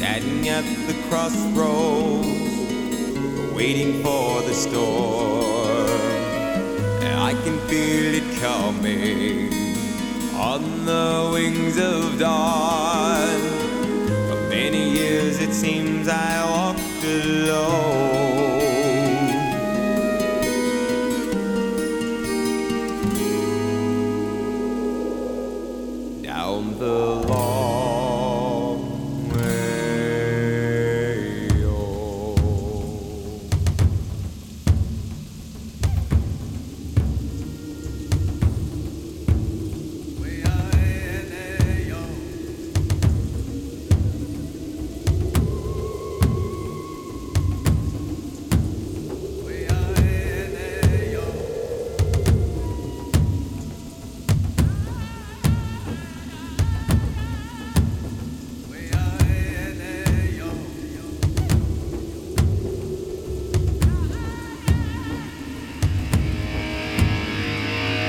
standing at the crossroads, waiting for the storm. And I can feel it coming on the wings of dawn. For many years it seems I walked alone.